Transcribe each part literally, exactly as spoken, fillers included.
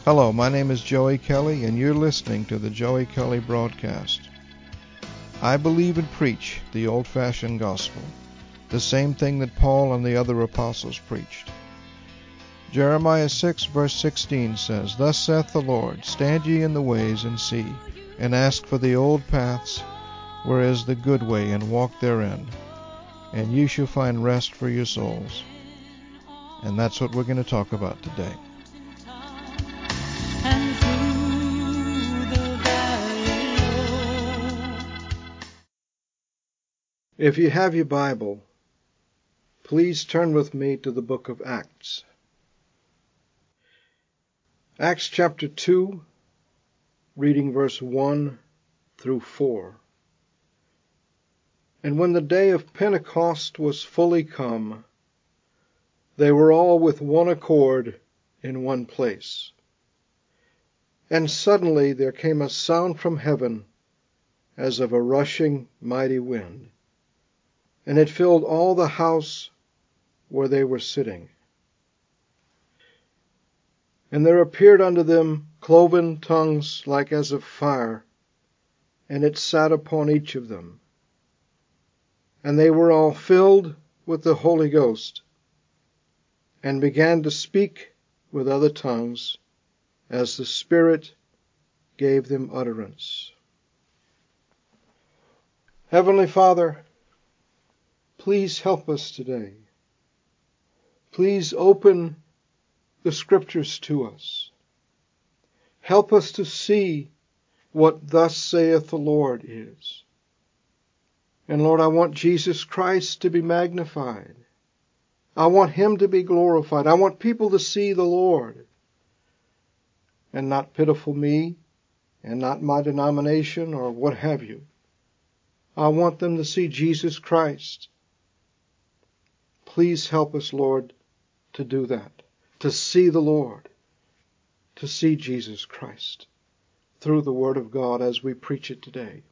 Hello, my name is Joey Kelly, and you're listening to the Joey Kelly Broadcast. I believe and preach the old-fashioned gospel, the same thing that Paul and the other apostles preached. Jeremiah six verse sixteen says, Thus saith the Lord, Stand ye in the ways and see, and ask for the old paths, where is the good way, and walk therein, and you shall find rest for your souls. And that's what we're going to talk about today. If you have your Bible, please turn with me to the book of Acts. Acts chapter two, reading verse one through four. And when the day of Pentecost was fully come, they were all with one accord in one place. And suddenly there came a sound from heaven as of a rushing mighty wind, and it filled all the house where they were sitting. And there appeared unto them cloven tongues like as of fire, and it sat upon each of them. And they were all filled with the Holy Ghost, and began to speak with other tongues, as the Spirit gave them utterance. Heavenly Father, please help us today. Please open the Scriptures to us. Help us to see what thus saith the Lord is. And Lord, I want Jesus Christ to be magnified. I want Him to be glorified. I want people to see the Lord, and not pitiful me, and not my denomination or what have you. I want them to see Jesus Christ. Please help us, Lord, to do that, to see the Lord, to see Jesus Christ through the Word of God as we preach it today.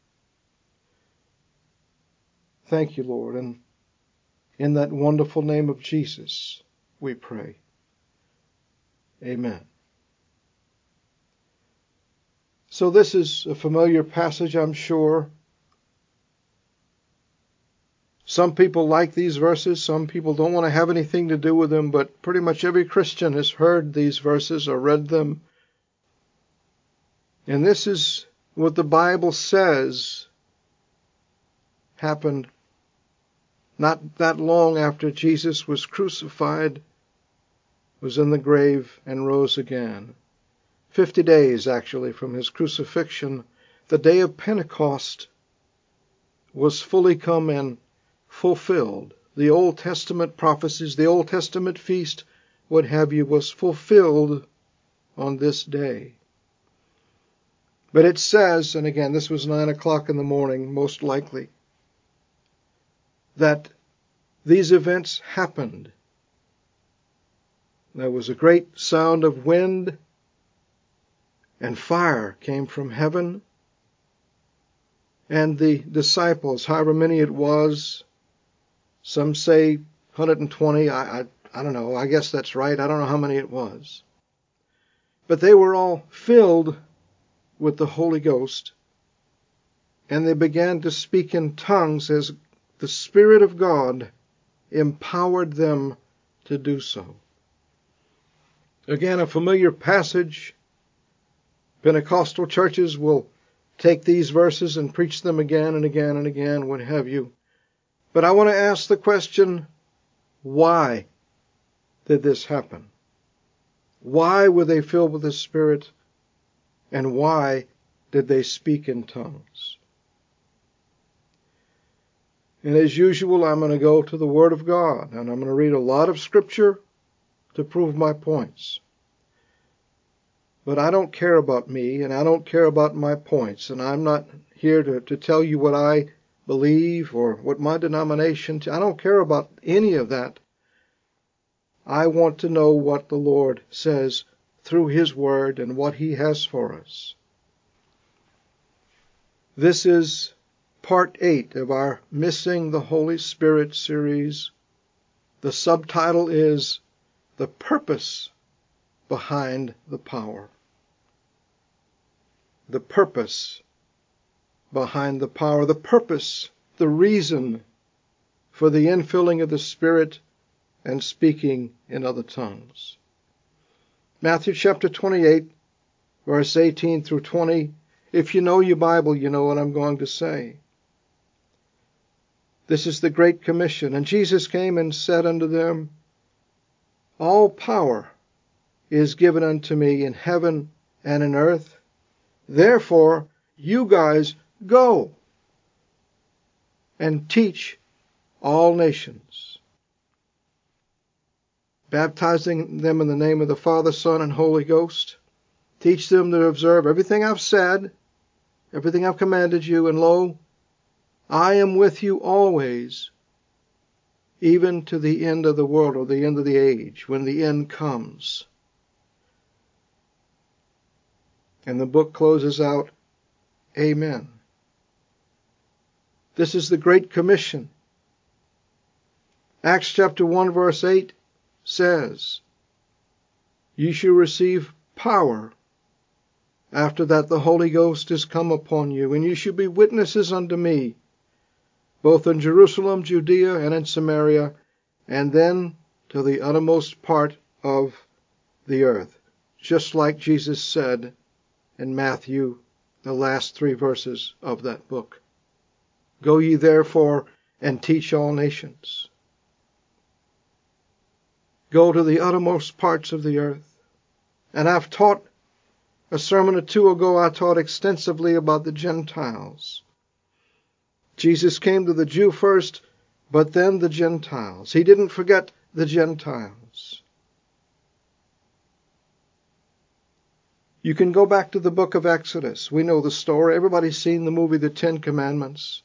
Thank you, Lord, and in that wonderful name of Jesus we pray. Amen. So this is a familiar passage, I'm sure. Some people like these verses, some people don't want to have anything to do with them, but pretty much every Christian has heard these verses or read them. And this is what the Bible says happened not that long after Jesus was crucified, was in the grave, and rose again. Fifty days, actually, from his crucifixion, the day of Pentecost was fully come and fulfilled. The Old Testament prophecies, the Old Testament feast, what have you, was fulfilled on this day. But it says, and again, this was nine o'clock in the morning, most likely, that these events happened. There was a great sound of wind, and fire came from heaven, and the disciples, however many it was, some say one hundred twenty, I, I, I don't know, I guess that's right, I don't know how many it was. But they were all filled with the Holy Ghost, and they began to speak in tongues as the Spirit of God empowered them to do so. Again, a familiar passage. Pentecostal churches will take these verses and preach them again and again and again, what have you. But I want to ask the question, why did this happen? Why were they filled with the Spirit? And why did they speak in tongues? And as usual, I'm going to go to the Word of God, and I'm going to read a lot of Scripture to prove my points. But I don't care about me, and I don't care about my points, and I'm not here to, to tell you what I believe or what my denomination, t- I don't care about any of that. I want to know what the Lord says through His Word and what He has for us. This is part eight of our Missing the Holy Spirit series. The subtitle is The Purpose Behind the Power. the purpose behind the power, the purpose, the reason for the infilling of the Spirit and speaking in other tongues. Matthew chapter twenty-eight, verse eighteen through twenty. If you know your Bible, you know what I'm going to say. This is the Great Commission. And Jesus came and said unto them, All power is given unto me in heaven and in earth. Therefore, you guys go and teach all nations, baptizing them in the name of the Father, Son, and Holy Ghost. Teach them to observe everything I've said, everything I've commanded you, and lo, I am with you always, even to the end of the world, or the end of the age, when the end comes. And the book closes out, Amen. This is the Great Commission. Acts chapter one, verse eight says, Ye shall receive power. After that the Holy Ghost is come upon you, and you shall be witnesses unto me, both in Jerusalem, Judea, and in Samaria, and then to the uttermost part of the earth. Just like Jesus said in Matthew, the last three verses of that book. Go ye therefore and teach all nations. Go to the uttermost parts of the earth. And I've taught, a sermon or two ago, I taught extensively about the Gentiles. Jesus came to the Jew first, but then the Gentiles. He didn't forget the Gentiles. You can go back to the book of Exodus. We know the story. Everybody's seen the movie The Ten Commandments.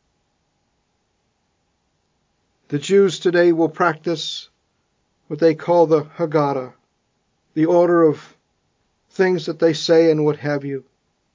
The Jews today will practice what they call the Haggadah, the order of things that they say and what have you.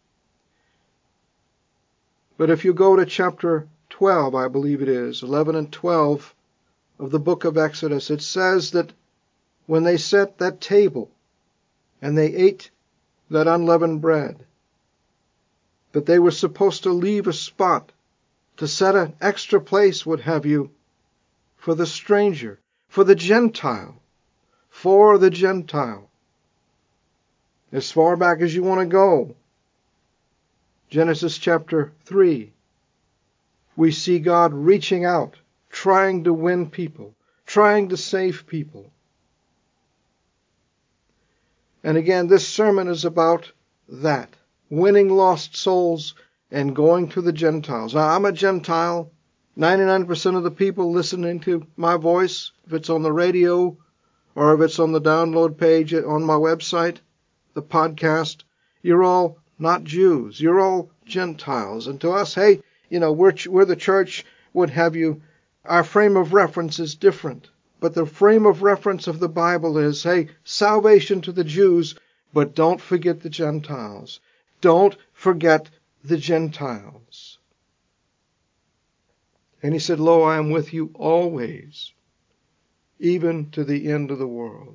But if you go to chapter twelve, I believe it is, eleven and twelve of the book of Exodus, it says that when they set that table and they ate that unleavened bread, that they were supposed to leave a spot to set an extra place, what have you, for the stranger, for the Gentile, for the Gentile. As far back as you want to go, Genesis chapter three, we see God reaching out, trying to win people, trying to save people. And again, this sermon is about that, winning lost souls and going to the Gentiles. Now, I'm a Gentile. ninety-nine percent of the people listening to my voice, if it's on the radio or if it's on the download page on my website, the podcast, you're all not Jews. You're all Gentiles. And to us, hey, you know, we're, we're the church, what have you. Our frame of reference is different. But the frame of reference of the Bible is, hey, salvation to the Jews, but don't forget the Gentiles. Don't forget the Gentiles. And he said, Lo, I am with you always, even to the end of the world.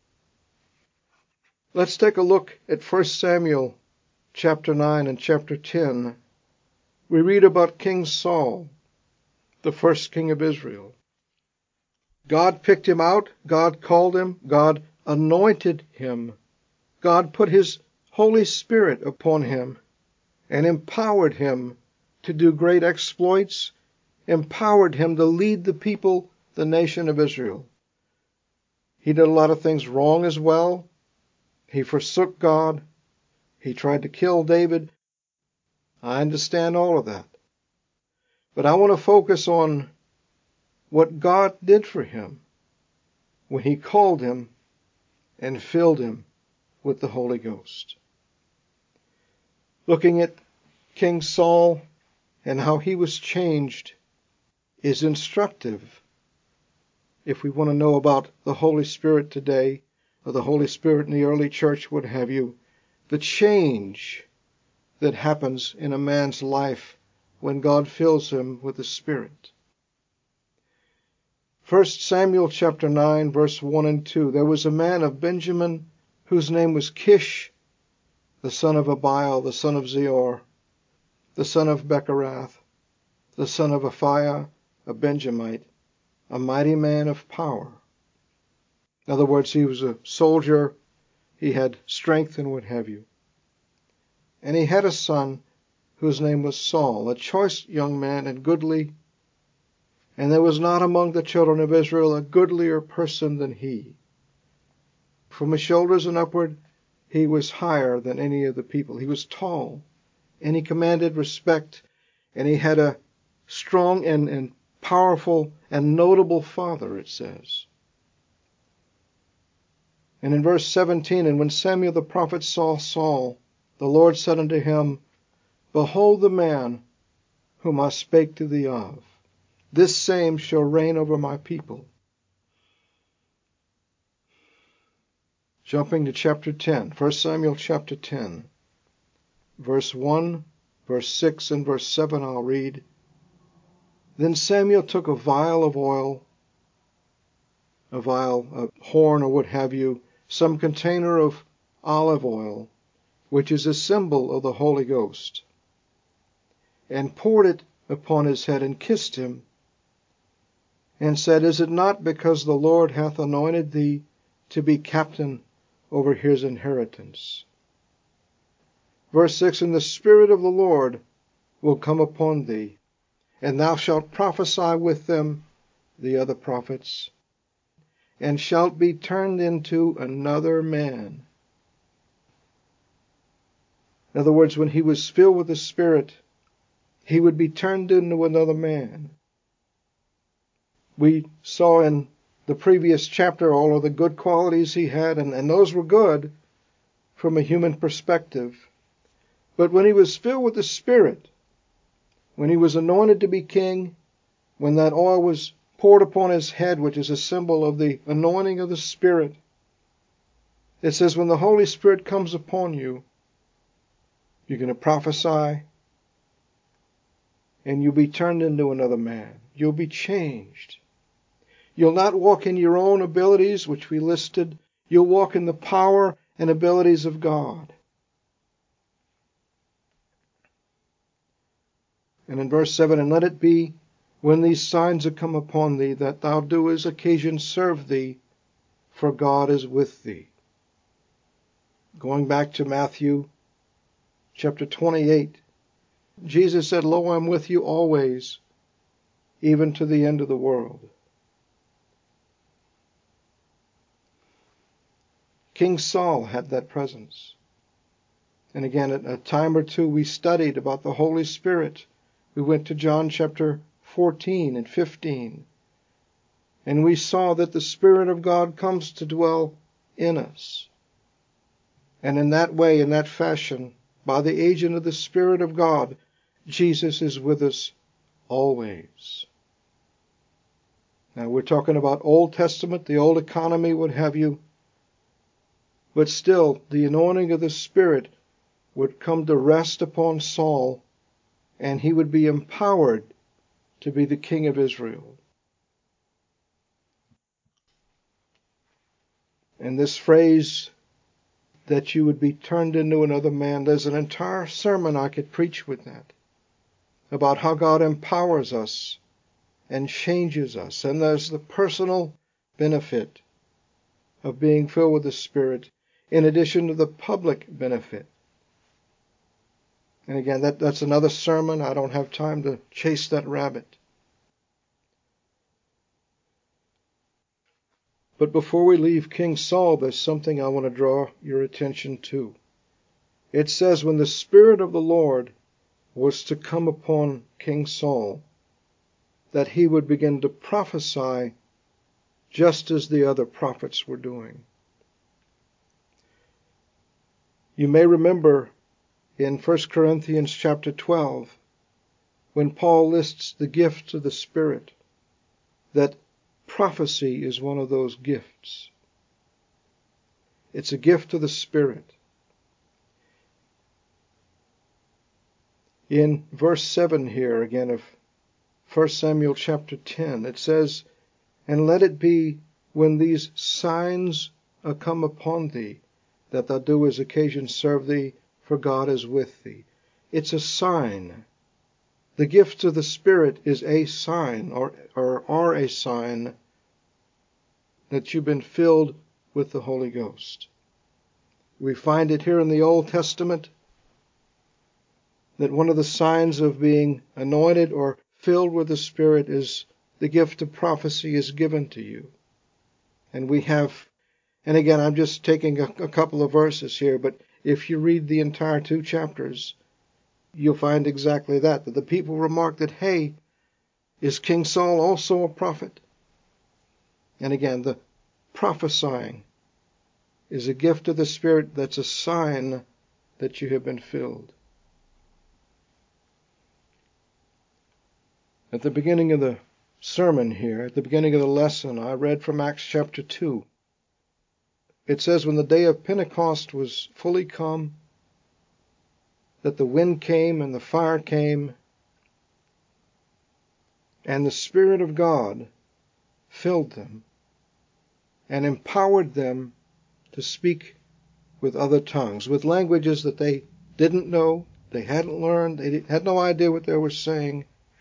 Let's take a look at First Samuel chapter nine and chapter ten. We read about King Saul, the first king of Israel. God picked him out. God called him. God anointed him. God put his Holy Spirit upon him and empowered him to do great exploits, empowered him to lead the people, the nation of Israel. He did a lot of things wrong as well. He forsook God. He tried to kill David. I understand all of that. But I want to focus on what God did for him when he called him and filled him with the Holy Ghost. Looking at King Saul and how he was changed is instructive if we want to know about the Holy Spirit today, or the Holy Spirit in the early church, what have you, the change that happens in a man's life when God fills him with the Spirit. First Samuel chapter nine, verse one and two. There was a man of Benjamin whose name was Kish, the son of Abiel, the son of Zeor, the son of Becherath, the son of Aphiah, a Benjamite, a mighty man of power. In other words, he was a soldier, he had strength and what have you. And he had a son whose name was Saul, a choice young man and goodly, and there was not among the children of Israel a goodlier person than he. From his shoulders and upward, he was higher than any of the people. He was tall, and he commanded respect, and he had a strong and, and powerful and notable father, it says. And in verse seventeen, and when Samuel the prophet saw Saul, the Lord said unto him, Behold the man whom I spake to thee of. This same shall reign over my people. Jumping to chapter ten, First Samuel chapter ten, verse one, verse six, and verse seven I'll read. Then Samuel took a vial of oil, a vial, a horn, or what have you, some container of olive oil, which is a symbol of the Holy Ghost, and poured it upon his head, and kissed him, and said, Is it not because the Lord hath anointed thee to be captain over his inheritance? Verse six, And the Spirit of the Lord will come upon thee, and thou shalt prophesy with them, the other prophets, and shalt be turned into another man. In other words, when he was filled with the Spirit, he would be turned into another man. We saw in the previous chapter all of the good qualities he had, and, and those were good from a human perspective. But when he was filled with the Spirit, when he was anointed to be king, when that oil was poured upon his head, which is a symbol of the anointing of the Spirit, it says when the Holy Spirit comes upon you, you're going to prophesy, and you'll be turned into another man. You'll be changed. You'll not walk in your own abilities, which we listed. You'll walk in the power and abilities of God. And in verse seven, And let it be, when these signs are come upon thee, that thou do as occasion serve thee, for God is with thee. Going back to Matthew chapter twenty-eight, Jesus said, Lo, I'm with you always, even to the end of the world. King Saul had that presence. And again, at a time or two, we studied about the Holy Spirit. We went to John chapter fourteen and fifteen. And we saw that the Spirit of God comes to dwell in us. And in that way, in that fashion, by the agent of the Spirit of God, Jesus is with us always. Now, we're talking about Old Testament, the old economy, what have you. But still, the anointing of the Spirit would come to rest upon Saul, and he would be empowered to be the king of Israel. And this phrase, that you would be turned into another man, there's an entire sermon I could preach with that, about how God empowers us and changes us. And there's the personal benefit of being filled with the Spirit, in addition to the public benefit. And again, that, that's another sermon. I don't have time to chase that rabbit. But before we leave King Saul, there's something I want to draw your attention to. It says, when the Spirit of the Lord was to come upon King Saul, that he would begin to prophesy just as the other prophets were doing. You may remember in First Corinthians chapter twelve, when Paul lists the gifts of the Spirit, that prophecy is one of those gifts. It's a gift of the Spirit. In verse seven here, again, of First Samuel chapter ten, it says, And let it be, when these signs are come upon thee, that thou do as occasion serve thee, for God is with thee. It's a sign. The gifts of the Spirit is a sign, or, or are a sign that you've been filled with the Holy Ghost. We find it here in the Old Testament that one of the signs of being anointed or filled with the Spirit is the gift of prophecy is given to you. And we have, and again, I'm just taking a, a couple of verses here, but if you read the entire two chapters, you'll find exactly that, that the people remarked that, hey, is King Saul also a prophet? And again, the prophesying is a gift of the Spirit that's a sign that you have been filled. At the beginning of the sermon here, at the beginning of the lesson, I read from Acts chapter two. It says, when the day of Pentecost was fully come, that the wind came and the fire came, and the Spirit of God filled them and empowered them to speak with other tongues, with languages that they didn't know, they hadn't learned, they had no idea what they were saying.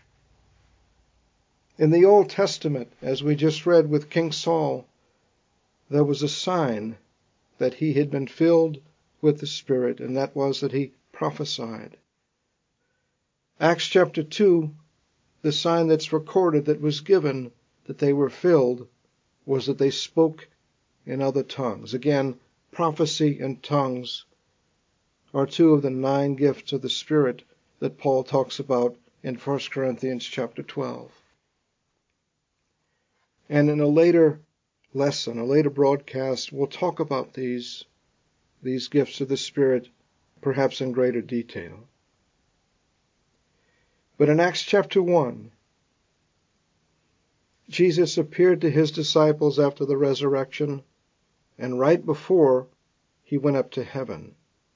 In the Old Testament, as we just read with King Saul, there was a sign that he had been filled with the Spirit, and that was that he prophesied. Acts chapter two, the sign that's recorded that was given that they were filled was that they spoke in other tongues. Again, prophecy and tongues are two of the nine gifts of the Spirit that Paul talks about in First Corinthians chapter twelve. And in a later lesson, a later broadcast, we'll talk about these, these gifts of the Spirit, perhaps in greater detail. But in Acts chapter one, Jesus appeared to his disciples after the resurrection, and right before he went up to heaven.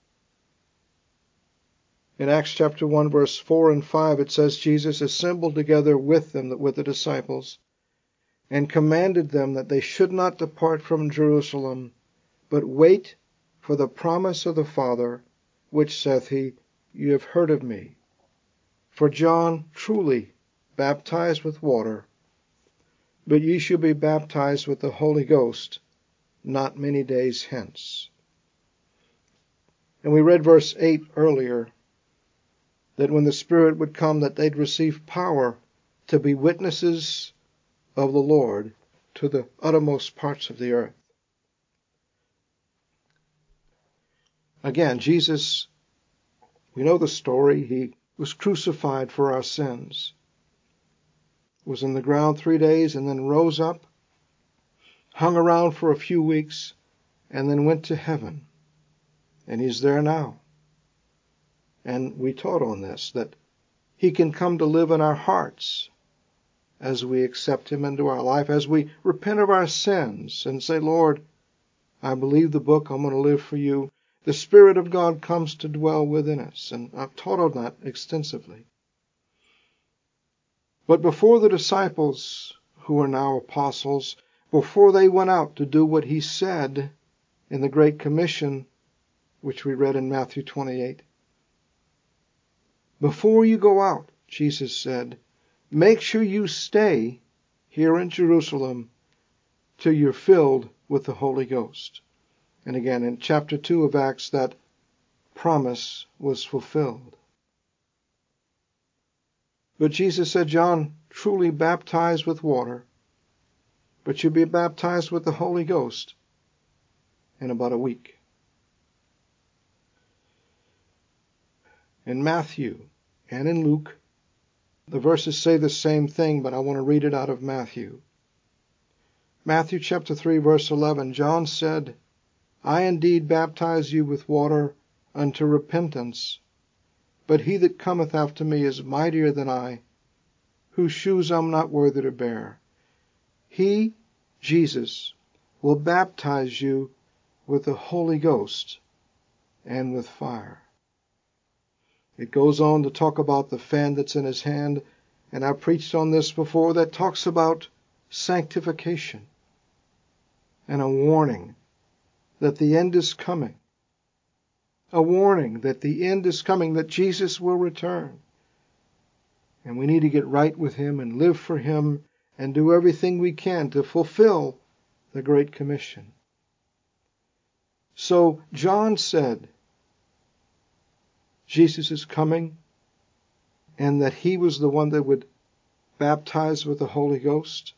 In Acts chapter one, verse four and five, it says, Jesus assembled together with them, with the disciples, and commanded them that they should not depart from Jerusalem, but wait for the promise of the Father, which saith he, You have heard of me. For John truly baptized with water, but ye shall be baptized with the Holy Ghost not many days hence. And we read verse eight earlier, that when the Spirit would come, that they'd receive power to be witnesses of the Lord to the uttermost parts of the earth. Again, Jesus, we know the story. He was crucified for our sins, was in the ground three days and then rose up, hung around for a few weeks, and then went to heaven. And he's there now. And we taught on this, that he can come to live in our hearts as we accept him into our life, as we repent of our sins and say, Lord, I believe the book, I'm going to live for you. The Spirit of God comes to dwell within us, and I've taught on that extensively. But before the disciples, who are now apostles, before they went out to do what he said in the Great Commission, which we read in Matthew twenty-eight, before you go out, Jesus said, make sure you stay here in Jerusalem till you're filled with the Holy Ghost. And again, in chapter two of Acts, that promise was fulfilled. But Jesus said, John truly baptized with water, but you'll be baptized with the Holy Ghost in about a week. In Matthew and in Luke, the verses say the same thing, but I want to read it out of Matthew. Matthew chapter three, verse eleven, John said, I indeed baptize you with water unto repentance, but he that cometh after me is mightier than I, whose shoes I'm not worthy to bear. He, Jesus, will baptize you with the Holy Ghost and with fire. It goes on to talk about the fan that's in his hand, and I preached on this before, that talks about sanctification and a warning that the end is coming. a warning that the end is coming, that Jesus will return. And we need to get right with Him and live for Him and do everything we can to fulfill the Great Commission. So John said, Jesus is coming, and that He was the one that would baptize with the Holy Ghost.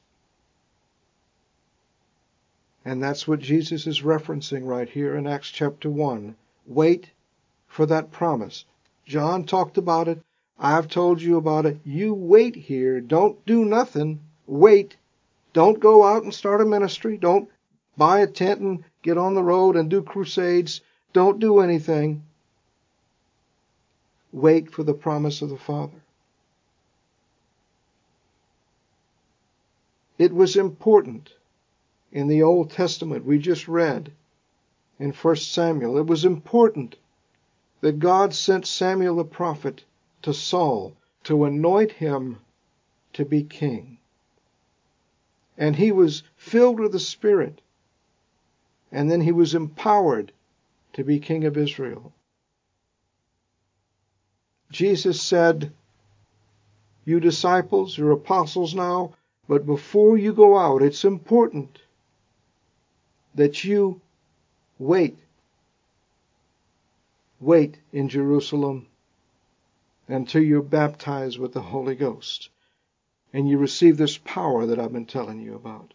And that's what Jesus is referencing right here in Acts chapter one. Wait for that promise. John talked about it. I've told you about it. You wait here. Don't do nothing. Wait. Don't go out and start a ministry. Don't buy a tent and get on the road and do crusades. Don't do anything. Wait for the promise of the Father. It was important in the Old Testament we just read in First Samuel. It was important that God sent Samuel the prophet to Saul to anoint him to be king. And he was filled with the Spirit. And then he was empowered to be king of Israel. Jesus said, you disciples, you're apostles now, but before you go out, it's important that you wait. Wait in Jerusalem until you're baptized with the Holy Ghost and you receive this power that I've been telling you about.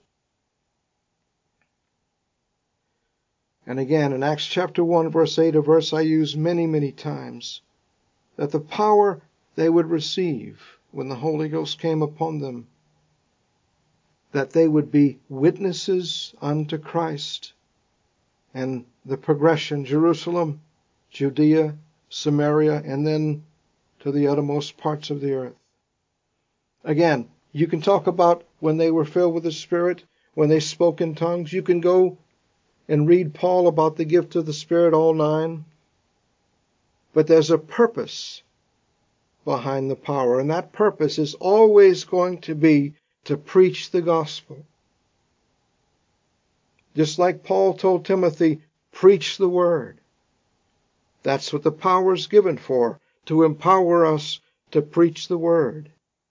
And again, in Acts chapter one, verse eight, a verse I use many, many times, that the power they would receive when the Holy Ghost came upon them, that they would be witnesses unto Christ. And the progression, Jerusalem, Judea, Samaria, and then to the uttermost parts of the earth. Again, you can talk about when they were filled with the Spirit, when they spoke in tongues. You can go and read Paul about the gift of the Spirit, all nine. But there's a purpose behind the power, and that purpose is always going to be to preach the gospel. Just like Paul told Timothy, preach the word. That's what the power is given for, to empower us to preach the word.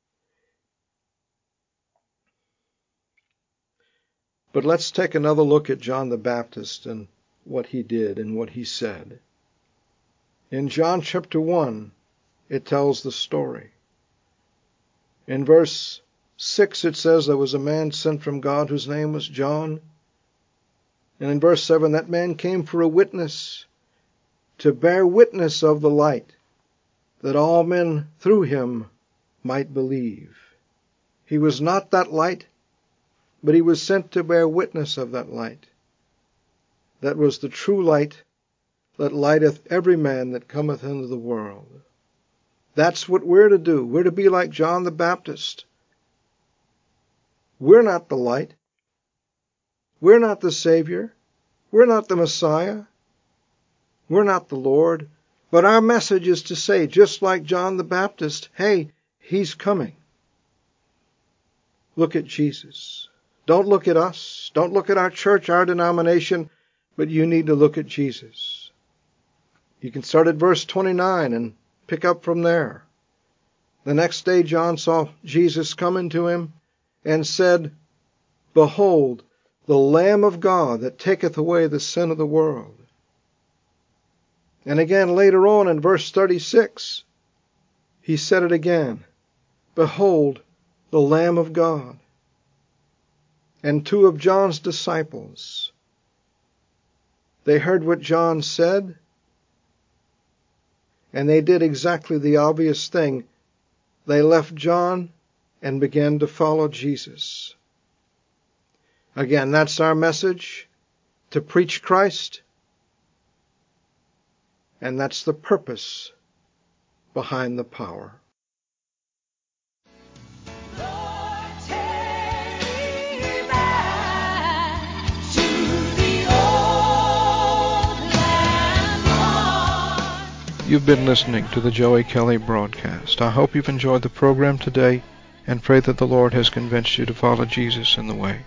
But let's take another look at John the Baptist and what he did and what he said. In John chapter one, it tells the story. In verse six, it says there was a man sent from God whose name was John. And in verse seven, that man came for a witness, to bear witness of the light, that all men through him might believe. He was not that light, but he was sent to bear witness of that light. That was the true light that lighteth every man that cometh into the world. That's what we're to do. We're to be like John the Baptist. We're not the light. We're not the Savior. We're not the Messiah. We're not the Lord. But our message is to say, just like John the Baptist, hey, He's coming. Look at Jesus. Don't look at us. Don't look at our church, our denomination, but you need to look at Jesus. You can start at verse twenty-nine and pick up from there. The next day John saw Jesus coming to him and said, Behold, the Lamb of God that taketh away the sin of the world. And again later on in verse thirty-six, he said it again, Behold, the Lamb of God. And two of John's disciples, they heard what John said, and they did exactly the obvious thing. They left John and began to follow Jesus. Again, that's our message, to preach Christ. And that's the purpose behind the power. You've been listening to the Joey Kelly broadcast. I hope you've enjoyed the program today and pray that the Lord has convinced you to follow Jesus in the way.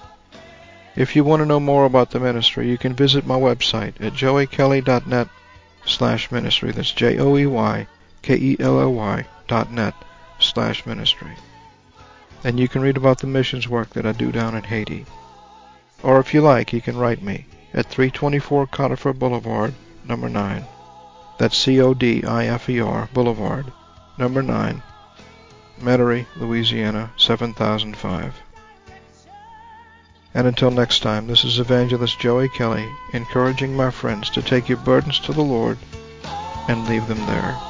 If you want to know more about the ministry, you can visit my website at joey kelly dot net slash ministry. That's J O E Y K E L L Y dot net slash ministry. And you can read about the missions work that I do down in Haiti. Or if you like, you can write me at three twenty-four Codifer Boulevard, number nine. That's C O D I F E R Boulevard, number nine, Metairie, Louisiana, seven thousand five. And until next time, this is Evangelist Joey Kelly, encouraging my friends to take your burdens to the Lord and leave them there.